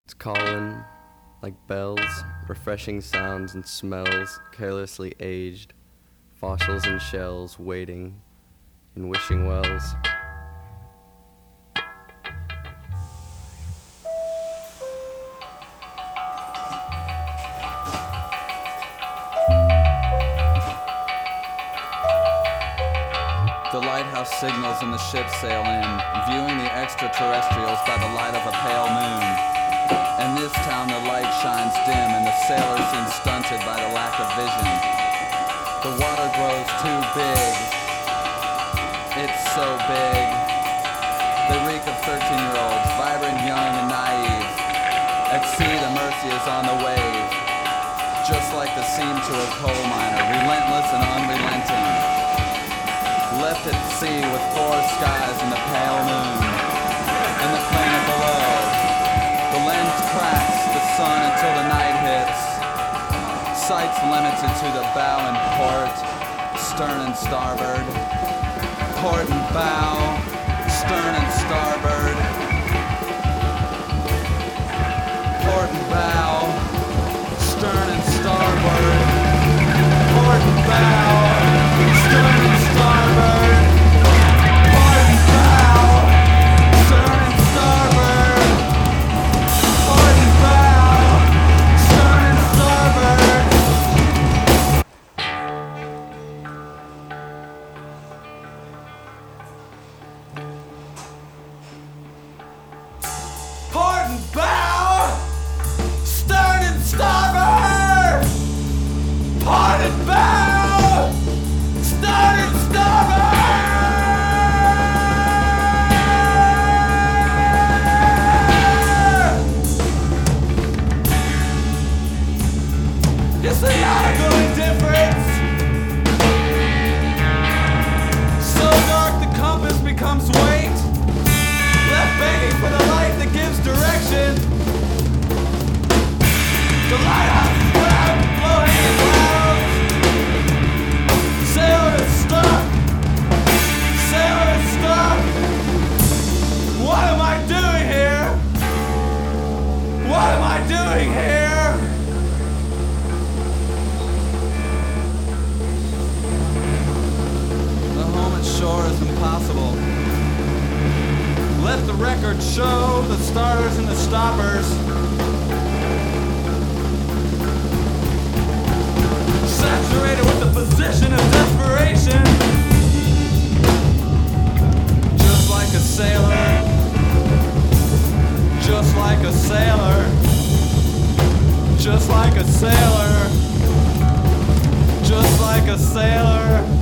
It's calling like bells, refreshing sounds and smells, carelessly aged, fossils and shells waiting in wishing wells. The lighthouse signals and the ships sail in, viewing the extraterrestrials by the light of a pale moon. In this town the light shines dim and the sailors seem stunted by the lack of vision. The water grows too big. It's so big. They reek of 13-year-olds, vibrant, young, and naive. At sea the mercy is on the wave, just like the seam to a coal miner, relentless and unrelenting. Left at sea with four skies and the pale moon, and the planet below. The lens cracks the sun until the night hits. Sights limited to the bow and port, stern and starboard. Port and bow, stern and starboard. Port and bow, stern and starboard. Port and bow, stern and starboard. Port and bow, stern and starboard. Port and bow, stern and starboard. Port and bow, stern and starboard. Port and bow, stern and starboard. It's the article indifference. So dark the compass becomes weight, left begging for the light that gives direction. The lighthouse is proud, floating in clouds. Sailor is stuck. Sailor is stuck. What am I doing here? What am I doing here? The home at shore is impossible. Let the record show the starters and the stoppers. Saturated with the position of desperation. Just like a sailor. Just like a sailor. Just like a sailor. Just like a sailor.